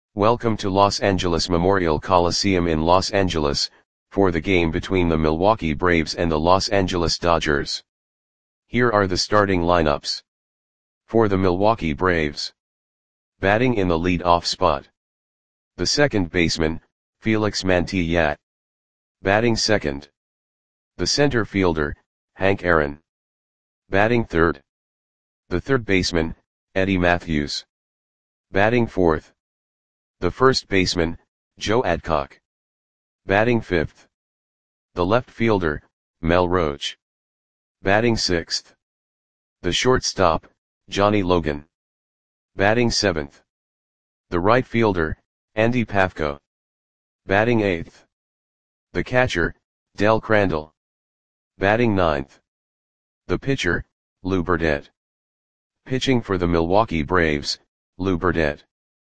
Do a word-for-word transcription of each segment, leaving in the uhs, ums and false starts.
Welcome to Los Angeles Memorial Coliseum in Los Angeles, for the game between the Milwaukee Braves and the Los Angeles Dodgers. Here are the starting lineups. For the Milwaukee Braves. Batting in the lead-off spot. The second baseman, Felix Mantilla. Batting second. The center fielder, Hank Aaron. Batting third. The third baseman, Eddie Mathews. Batting fourth. The first baseman, Joe Adcock. Batting fifth. The left fielder, Mel Roach. Batting sixth. The shortstop, Johnny Logan. Batting seventh. The right fielder, Andy Pafko. Batting eighth. The catcher, Del Crandall. Batting ninth. The pitcher, Lou Burdette. Pitching for the Milwaukee Braves, Lou Burdette.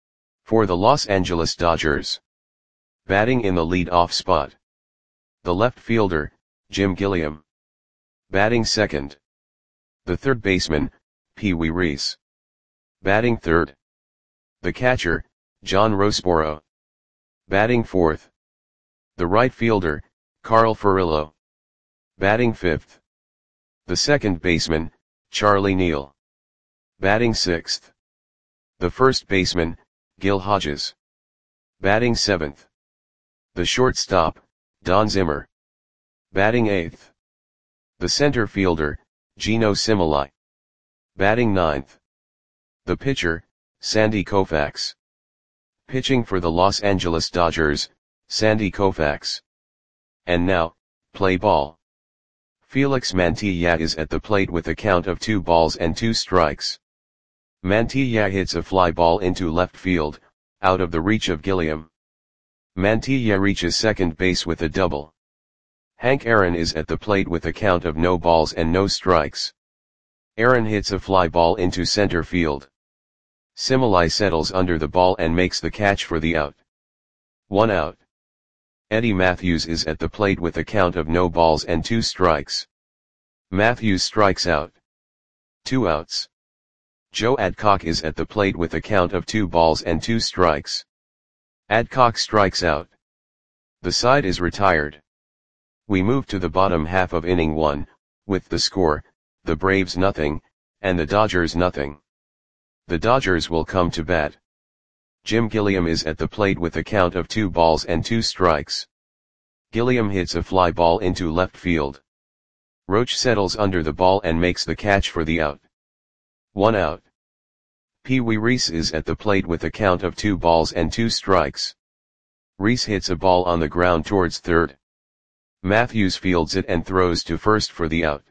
For the Los Angeles Dodgers. Batting in the lead-off spot. The left fielder, Jim Gilliam. Batting second. The third baseman, Pee Wee Reese. Batting third. The catcher, John Roseboro. Batting fourth. The right fielder, Carl Furillo. Batting fifth. The second baseman, Charlie Neal. Batting sixth. The first baseman, Gil Hodges. Batting seventh. The shortstop, Don Zimmer. Batting eighth. The center fielder, Gino Cimolai. Batting ninth. The pitcher, Sandy Koufax. Pitching for the Los Angeles Dodgers, Sandy Koufax. And now, play ball. Felix Mantilla is at the plate with a count of two balls and two strikes. Mantilla hits a fly ball into left field, out of the reach of Gilliam. Mantilla reaches second base with a double. Hank Aaron is at the plate with a count of no balls and no strikes. Aaron hits a fly ball into center field. Cimolai settles under the ball and makes the catch for the out. One out. Eddie Mathews is at the plate with a count of no balls and two strikes. Mathews strikes out. Two outs. Joe Adcock is at the plate with a count of two balls and two strikes. Adcock strikes out. The side is retired. We move to the bottom half of inning one, with the score, the Braves nothing, and the Dodgers nothing. The Dodgers will come to bat. Jim Gilliam is at the plate with a count of two balls and two strikes. Gilliam hits a fly ball into left field. Roach settles under the ball and makes the catch for the out. One out. Pee Wee Reese is at the plate with a count of two balls and two strikes. Reese hits a ball on the ground towards third. Mathews fields it and throws to first for the out.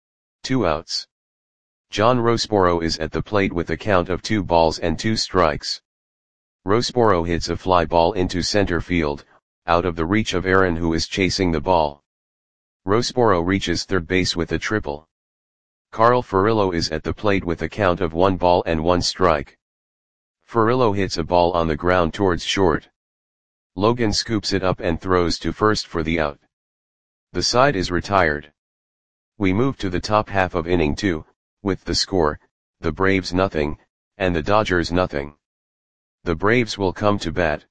Two outs. John Roseboro is at the plate with a count of two balls and two strikes. Roseboro hits a fly ball into center field, out of the reach of Aaron who is chasing the ball. Roseboro reaches third base with a triple. Carl Furillo is at the plate with a count of one ball and one strike. Furillo hits a ball on the ground towards short. Logan scoops it up and throws to first for the out. The side is retired. We move to the top half of inning two, with the score, the Braves nothing, and the Dodgers nothing. The Braves will come to bat.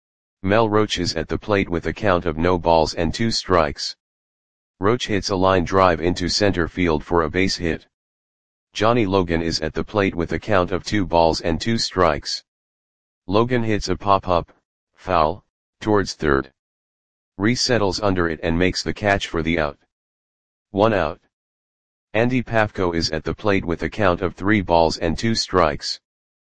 Mel Roach is at the plate with a count of no balls and two strikes. Roach hits a line drive into center field for a base hit. Johnny Logan is at the plate with a count of two balls and two strikes. Logan hits a pop-up, foul, towards third. Reese settles under it and makes the catch for the out. One out. Andy Pafko is at the plate with a count of three balls and two strikes.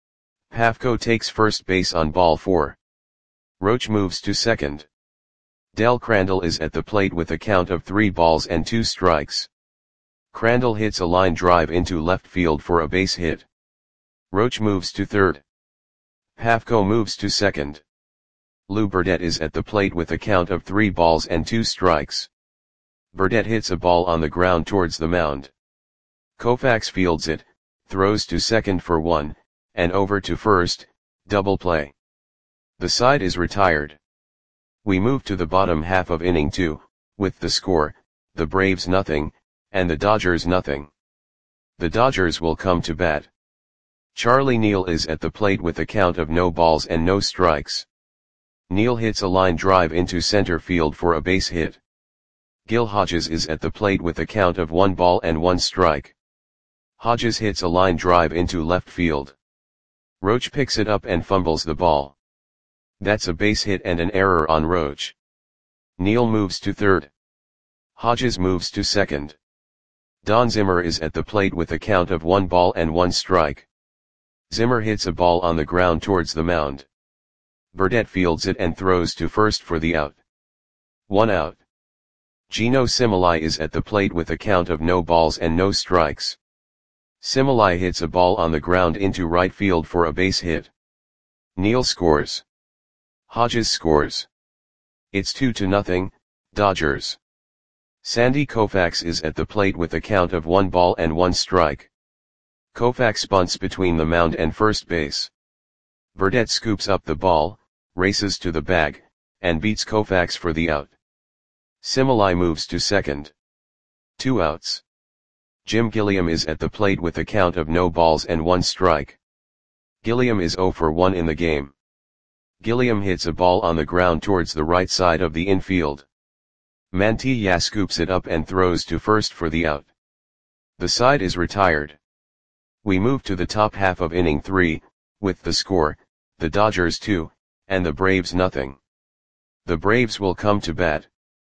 Pafko takes first base on ball four. Roach moves to second. Del Crandall is at the plate with a count of three balls and two strikes. Crandall hits a line drive into left field for a base hit. Roach moves to third. Pafko moves to second. Lou Burdette is at the plate with a count of three balls and two strikes. Burdette hits a ball on the ground towards the mound. Koufax fields it, throws to second for one, and over to first, double play. The side is retired. We move to the bottom half of inning two, with the score, the Braves nothing, and the Dodgers nothing. The Dodgers will come to bat. Charlie Neal is at the plate with a count of no balls and no strikes. Neal hits a line drive into center field for a base hit. Gil Hodges is at the plate with a count of one ball and one strike. Hodges hits a line drive into left field. Roach picks it up and fumbles the ball. That's a base hit and an error on Roach. Neal moves to third. Hodges moves to second. Don Zimmer is at the plate with a count of one ball and one strike. Zimmer hits a ball on the ground towards the mound. Burdette fields it and throws to first for the out. One out. Gino Similai is at the plate with a count of no balls and no strikes. Similai hits a ball on the ground into right field for a base hit. Neal scores. Hodges scores. It's two to nothing, Dodgers. Sandy Koufax is at the plate with a count of one ball and one strike. Koufax bunts between the mound and first base. Burdette scoops up the ball, races to the bag, and beats Koufax for the out. Similai moves to second. Two outs. Jim Gilliam is at the plate with a count of no balls and one strike. Gilliam is zero for one in the game. Gilliam hits a ball on the ground towards the right side of the infield. Mantilla scoops it up and throws to first for the out. The side is retired. We move to the top half of inning three, with the score, the Dodgers two, and the Braves nothing. The Braves will come to bat.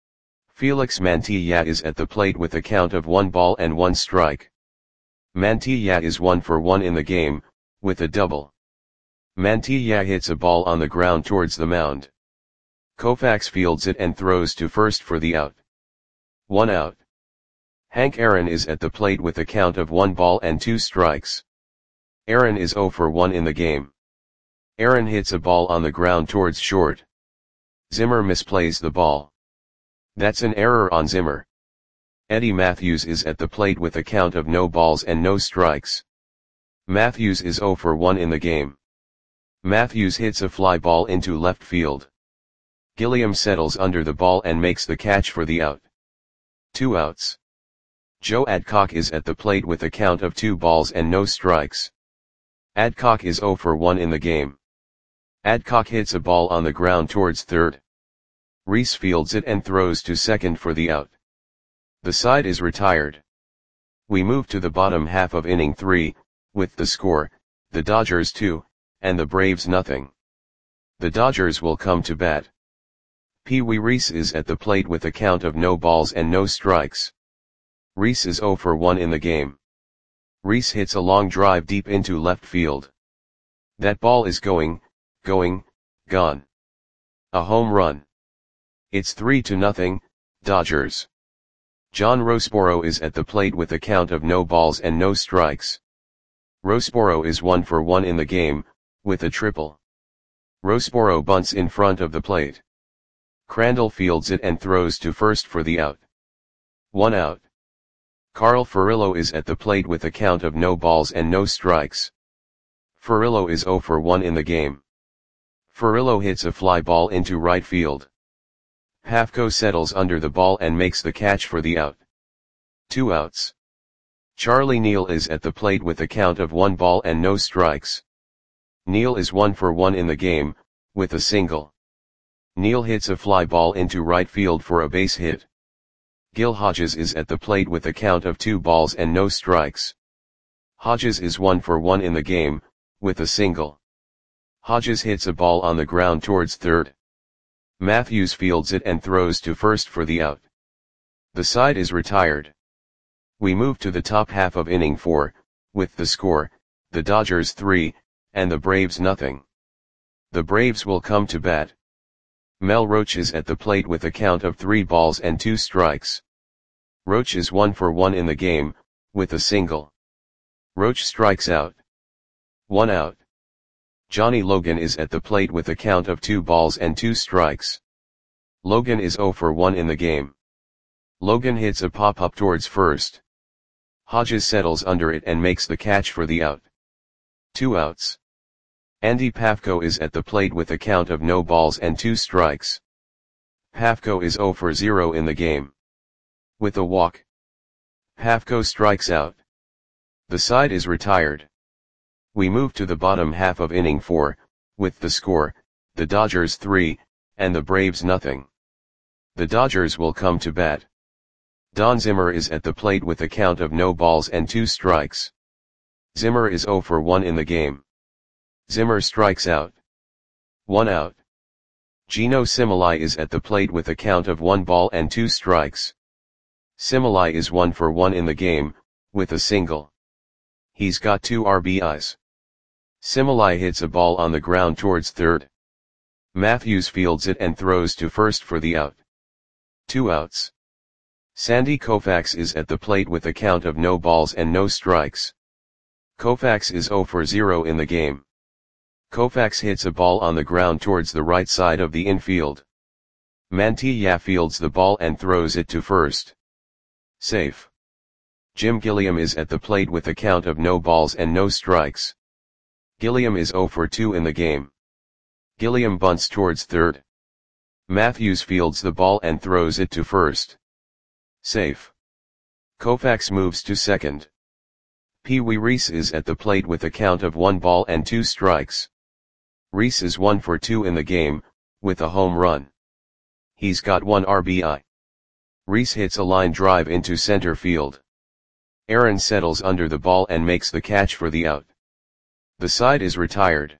Felix Mantilla is at the plate with a count of one ball and one strike. Mantilla is one for one in the game, with a double. Mantilla hits a ball on the ground towards the mound. Koufax fields it and throws to first for the out. One out. Hank Aaron is at the plate with a count of one ball and two strikes. Aaron is zero for one in the game. Aaron hits a ball on the ground towards short. Zimmer misplays the ball. That's an error on Zimmer. Eddie Matthews is at the plate with a count of no balls and no strikes. Matthews is zero for one in the game. Matthews hits a fly ball into left field. Gilliam settles under the ball and makes the catch for the out. Two outs. Joe Adcock is at the plate with a count of two balls and no strikes. Adcock is zero for one in the game. Adcock hits a ball on the ground towards third. Reese fields it and throws to second for the out. The side is retired. We move to the bottom half of inning three, with the score, the Dodgers two, and the Braves nothing. The Dodgers will come to bat. Pee Wee Reese is at the plate with a count of no balls and no strikes. Reese is zero for one in the game. Reese hits a long drive deep into left field. That ball is going, going, gone. A home run. It's three to nothing, Dodgers. John Roseboro is at the plate with a count of no balls and no strikes. Roseboro is one for one in the game, with a triple. Roseboro bunts in front of the plate. Crandall fields it and throws to first for the out. One out. Carl Furillo is at the plate with a count of no balls and no strikes. Furillo is zero for one in the game. Furillo hits a fly ball into right field. Pafko settles under the ball and makes the catch for the out. Two outs. Charlie Neal is at the plate with a count of one ball and no strikes. Neal is one for one in the game, with a single. Neal hits a fly ball into right field for a base hit. Gil Hodges is at the plate with a count of two balls and no strikes. Hodges is one for one in the game, with a single. Hodges hits a ball on the ground towards third. Matthews fields it and throws to first for the out. The side is retired. We move to the top half of inning four, with the score, the Dodgers three, and the Braves nothing. The Braves will come to bat. Mel Roach is at the plate with a count of three balls and two strikes. Roach is one for one in the game, with a single. Roach strikes out. One out. Johnny Logan is at the plate with a count of two balls and two strikes. Logan is zero for one in the game. Logan hits a pop-up towards first. Hodges settles under it and makes the catch for the out. Two outs. Andy Pafko is at the plate with a count of no balls and two strikes. Pafko is zero for zero in the game. With a walk, Pafko strikes out. The side is retired. We move to the bottom half of inning four, with the score, the Dodgers three, and the Braves nothing. The Dodgers will come to bat. Don Zimmer is at the plate with a count of no balls and two strikes. Zimmer is oh for one in the game. Zimmer strikes out. One out. Geno Similai is at the plate with a count of one ball and two strikes. Similai is one for one in the game, with a single. He's got two R B Is. Similai hits a ball on the ground towards third. Matthews fields it and throws to first for the out. Two outs. Sandy Koufax is at the plate with a count of no balls and no strikes. Koufax is oh for zero in the game. Koufax hits a ball on the ground towards the right side of the infield. Mantilla fields the ball and throws it to first. Safe. Jim Gilliam is at the plate with a count of no balls and no strikes. Gilliam is oh for two in the game. Gilliam bunts towards third. Matthews fields the ball and throws it to first. Safe. Koufax moves to second. Pee Wee Reese is at the plate with a count of one ball and two strikes. Reese is one for two in the game, with a home run. He's got one R B I. Reese hits a line drive into center field. Aaron settles under the ball and makes the catch for the out. The side is retired.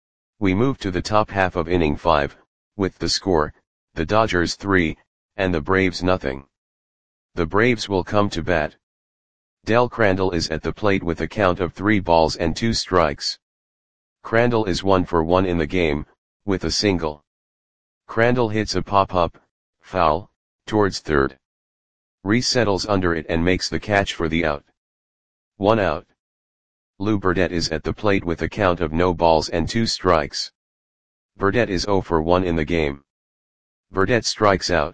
We move to the top half of inning five, with the score, the Dodgers three, and the Braves nothing. The Braves will come to bat. Del Crandall is at the plate with a count of three balls and two strikes. Crandall is one for one in the game, with a single. Crandall hits a pop-up, foul, towards third. Reese settles under it and makes the catch for the out. One out. Lou Burdette is at the plate with a count of no balls and two strikes. Burdette is oh for one in the game. Burdette strikes out.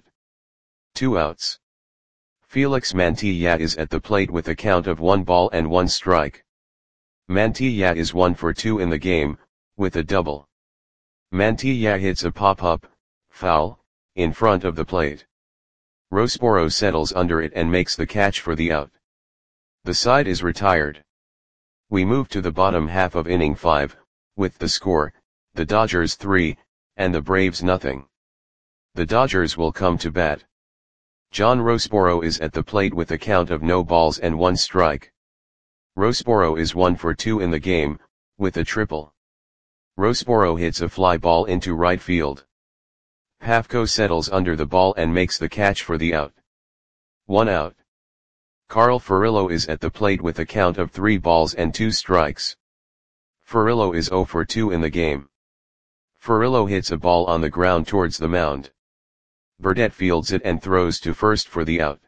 Two outs. Felix Mantilla is at the plate with a count of one ball and one strike. Mantilla is one for two in the game, with a double. Mantilla hits a pop-up, foul, in front of the plate. Rossboro settles under it and makes the catch for the out. The side is retired. We move to the bottom half of inning five, with the score, the Dodgers three, and the Braves nothing. The Dodgers will come to bat. John Rossboro is at the plate with a count of no balls and one strike. Rossboro is one for two in the game, with a triple. Rossboro hits a fly ball into right field. Pafko settles under the ball and makes the catch for the out. One out. Carl Furillo is at the plate with a count of three balls and two strikes. Furillo is oh for two in the game. Furillo hits a ball on the ground towards the mound. Burdette fields it and throws to first for the out.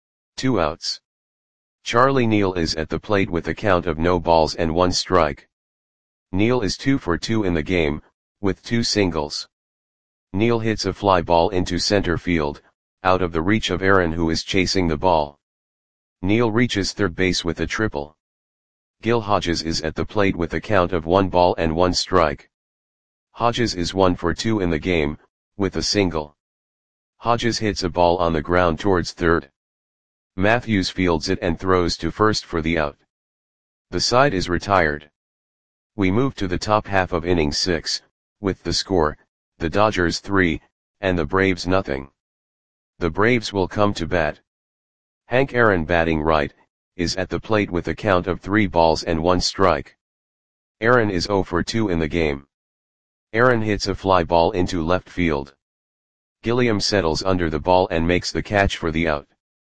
Two outs. Charlie Neal is at the plate with a count of no balls and one strike. Neal is two for two in the game, with two singles. Neal hits a fly ball into center field, out of the reach of Aaron who is chasing the ball. Neal reaches third base with a triple. Gil Hodges is at the plate with a count of one ball and one strike. Hodges is one for two in the game, with a single. Hodges hits a ball on the ground towards third. Matthews fields it and throws to first for the out. The side is retired. We move to the top half of inning six, with the score, the Dodgers three, and the Braves nothing. The Braves will come to bat. Hank Aaron batting right, is at the plate with a count of three balls and one strike. Aaron is oh for two in the game. Aaron hits a fly ball into left field. Gilliam settles under the ball and makes the catch for the out.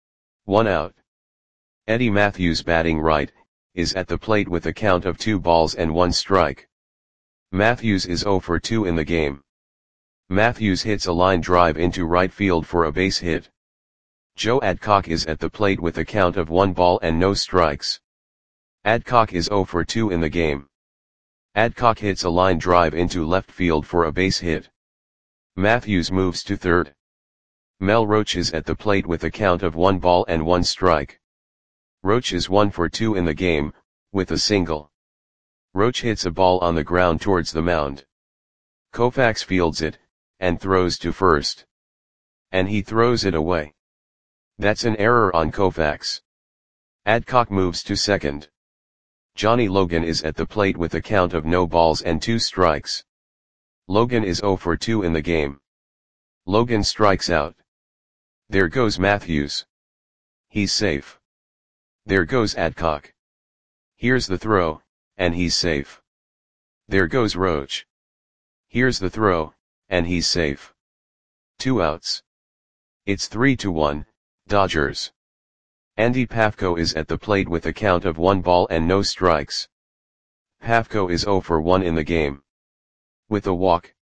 One out. Eddie Matthews batting right, is at the plate with a count of two balls and one strike. Matthews is oh for two in the game. Matthews hits a line drive into right field for a base hit. Joe Adcock is at the plate with a count of one ball and no strikes. Adcock is oh for two in the game. Adcock hits a line drive into left field for a base hit. Matthews moves to third. Mel Roach is at the plate with a count of one ball and one strike. Roach is one for two in the game, with a single. Roach hits a ball on the ground towards the mound. Koufax fields it, and throws to first. And he throws it away. That's an error on Koufax. Adcock moves to second. Johnny Logan is at the plate with a count of no balls and two strikes. Logan is zero for two in the game. Logan strikes out. There goes Matthews. He's safe. There goes Adcock. Here's the throw, and he's safe. There goes Roach. Here's the throw, and he's safe. Two outs. It's three to one, Dodgers. Andy Pafko is at the plate with a count of one ball and no strikes. Pafko is zero for one in the game. With a walk,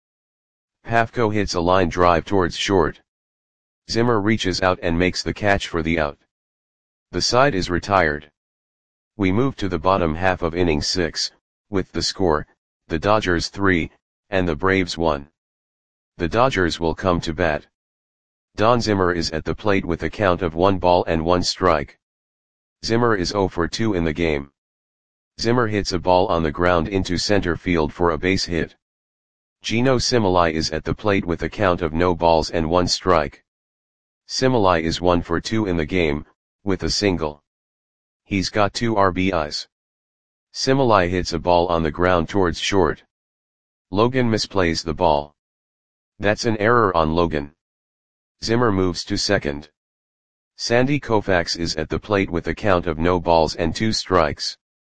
Pafko hits a line drive towards short. Zimmer reaches out and makes the catch for the out. The side is retired. We move to the bottom half of inning six, with the score, the Dodgers three, and the Braves one. The Dodgers will come to bat. Don Zimmer is at the plate with a count of one ball and one strike. Zimmer is zero for two in the game. Zimmer hits a ball on the ground into center field for a base hit. Gino Similai is at the plate with a count of no balls and one strike. Similai is one for two in the game, with a single. He's got two R B Is. Similai hits a ball on the ground towards short. Logan misplays the ball. That's an error on Logan. Zimmer moves to second. Sandy Koufax is at the plate with a count of no balls and two strikes.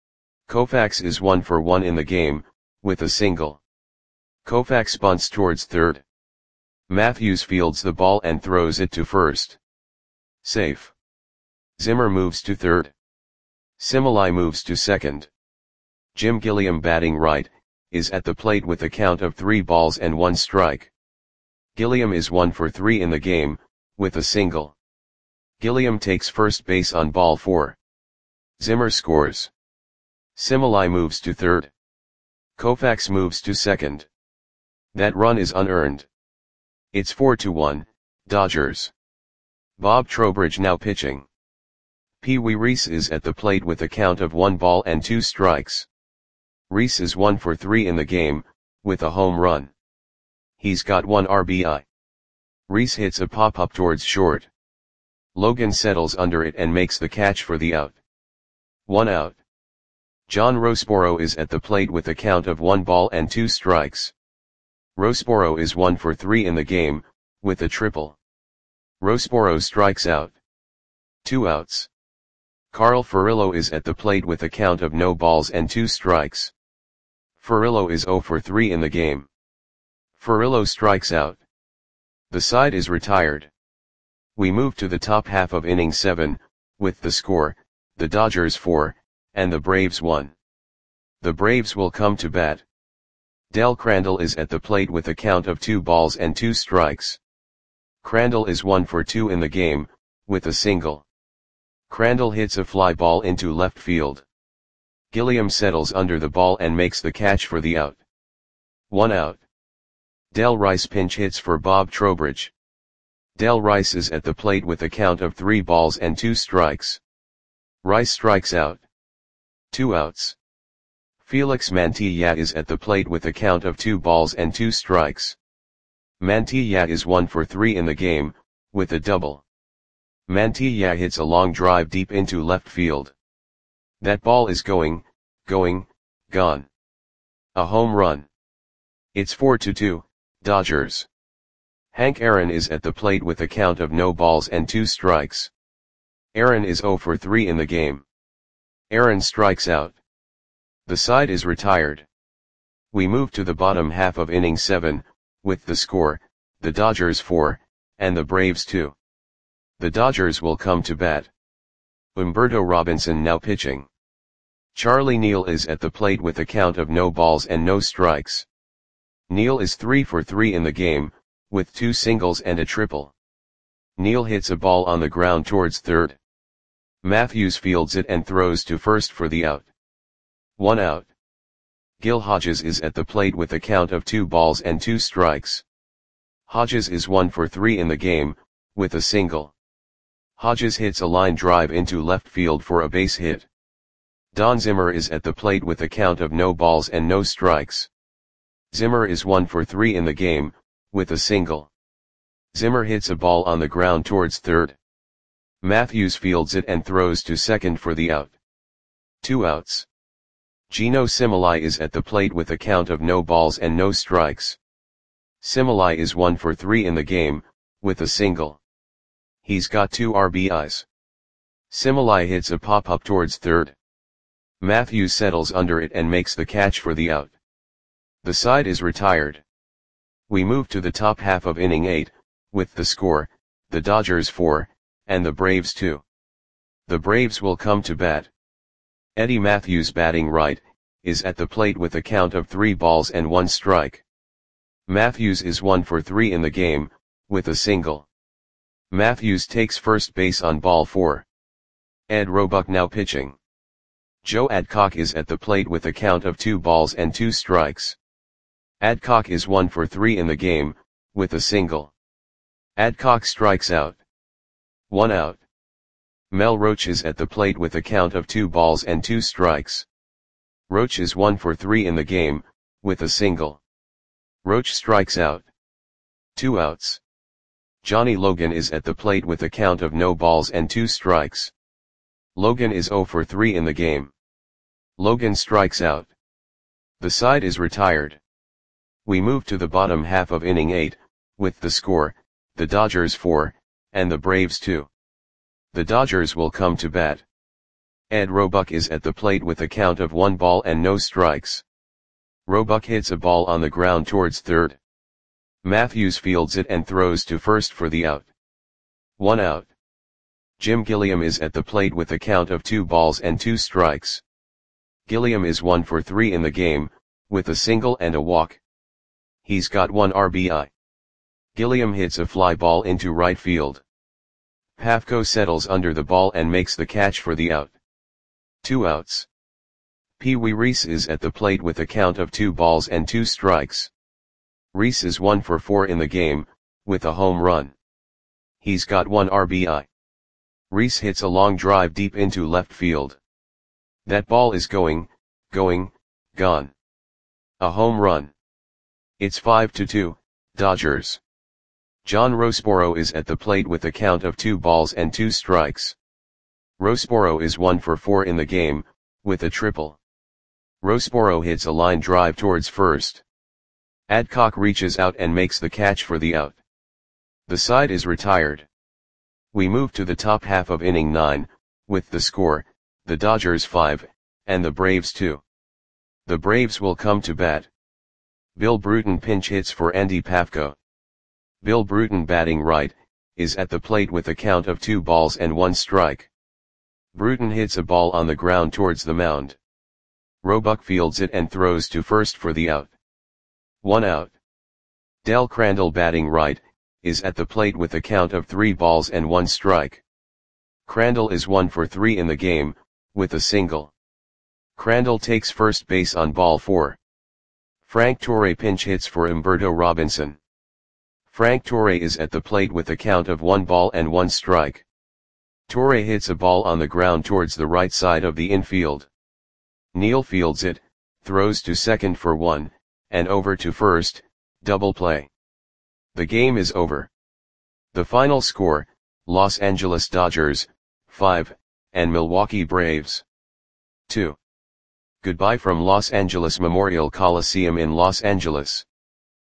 Koufax is one for one in the game, with a single. Koufax bunts towards third. Matthews fields the ball and throws it to first. Safe. Zimmer moves to third. Similai moves to second. Jim Gilliam, batting right, is at the plate with a count of three balls and one strike. Gilliam is one for three in the game, with a single. Gilliam takes first base on ball four. Zimmer scores. Similai moves to third. Koufax moves to second. That run is unearned. It's four to one, Dodgers. Bob Trowbridge now pitching. Pee Wee Reese is at the plate with a count of one ball and two strikes. Reese is one for three in the game, with a home run. He's got one R B I. Reese hits a pop-up towards short. Logan settles under it and makes the catch for the out. One out. John Rossboro is at the plate with a count of one ball and two strikes. Rossboro is one for three in the game, with a triple. Rossboro strikes out. Two outs. Carl Furillo is at the plate with a count of no balls and two strikes. Furillo is zero for three in the game. Furillo strikes out. The side is retired. We move to the top half of inning seven, with the score, the Dodgers four, and the Braves one. The Braves will come to bat. Del Crandall is at the plate with a count of two balls and two strikes. Crandall is one for two in the game, with a single. Crandall hits a fly ball into left field. Gilliam settles under the ball and makes the catch for the out. One out. Del Rice pinch hits for Bob Trowbridge. Del Rice is at the plate with a count of three balls and two strikes. Rice strikes out. Two outs. Felix Mantilla is at the plate with a count of two balls and two strikes. Mantilla is one for three in the game, with a double. Mantilla hits a long drive deep into left field. That ball is going, going, gone. A home run. It's four to two, Dodgers. Hank Aaron is at the plate with a count of no balls and two strikes. Aaron is zero for three in the game. Aaron strikes out. The side is retired. We move to the bottom half of inning seven, with the score, the Dodgers four, and the Braves two. The Dodgers will come to bat. Humberto Robinson now pitching. Charlie Neal is at the plate with a count of no balls and no strikes. Neal is three for three in the game, with two singles and a triple. Neal hits a ball on the ground towards third. Matthews fields it and throws to first for the out. One out. Gil Hodges is at the plate with a count of two balls and two strikes. Hodges is one for three in the game, with a single. Hodges hits a line drive into left field for a base hit. Don Zimmer is at the plate with a count of no balls and no strikes. Zimmer is one for three in the game, with a single. Zimmer hits a ball on the ground towards third. Matthews fields it and throws to second for the out. Two outs. Geno Similai is at the plate with a count of no balls and no strikes. Similai is one for three in the game, with a single. He's got two R B Is. Similai hits a pop-up towards third. Matthews settles under it and makes the catch for the out. The side is retired. We move to the top half of inning eight, with the score, the Dodgers four, and the Braves two. The Braves will come to bat. Eddie Matthews, batting right, is at the plate with a count of three balls and one strike. Matthews is one for three in the game, with a single. Matthews takes first base on ball four. Ed Roebuck now pitching. Joe Adcock is at the plate with a count of two balls and two strikes. Adcock is one for three in the game, with a single. Adcock strikes out. One out. Mel Roach is at the plate with a count of two balls and two strikes. Roach is one for three in the game, with a single. Roach strikes out. Two outs. Johnny Logan is at the plate with a count of no balls and two strikes. Logan is zero for three in the game. Logan strikes out. The side is retired. We move to the bottom half of inning eight, with the score, the Dodgers four, and the Braves two. The Dodgers will come to bat. Ed Roebuck is at the plate with a count of one ball and no strikes. Roebuck hits a ball on the ground towards third. Matthews fields it and throws to first for the out. One out. Jim Gilliam is at the plate with a count of two balls and two strikes. Gilliam is one for three in the game, with a single and a walk. He's got one R B I. Gilliam hits a fly ball into right field. Pafko settles under the ball and makes the catch for the out. Two outs. Pee Wee Reese is at the plate with a count of two balls and two strikes. Reese is one for four in the game, with a home run. He's got one R B I. Reese hits a long drive deep into left field. That ball is going, going, gone. A home run. It's five to two, Dodgers. John Roseboro is at the plate with a count of two balls and two strikes. Roseboro is one for four in the game, with a triple. Roseboro hits a line drive towards first. Adcock reaches out and makes the catch for the out. The side is retired. We move to the top half of inning nine, with the score, the Dodgers five, and the Braves two. The Braves will come to bat. Bill Bruton pinch hits for Andy Pafko. Bill Bruton, batting right, is at the plate with a count of two balls and one strike. Bruton hits a ball on the ground towards the mound. Roebuck fields it and throws to first for the out. One out. Del Crandall, batting right, is at the plate with a count of three balls and one strike. Crandall is one for three in the game, with a single. Crandall takes first base on ball four. Frank Torre pinch hits for Humberto Robinson. Frank Torre is at the plate with a count of one ball and one strike. Torre hits a ball on the ground towards the right side of the infield. Neal fields it, throws to second for one, and over to first, double play. The game is over. The final score, Los Angeles Dodgers, five, and Milwaukee Braves, two. Goodbye from Los Angeles Memorial Coliseum in Los Angeles.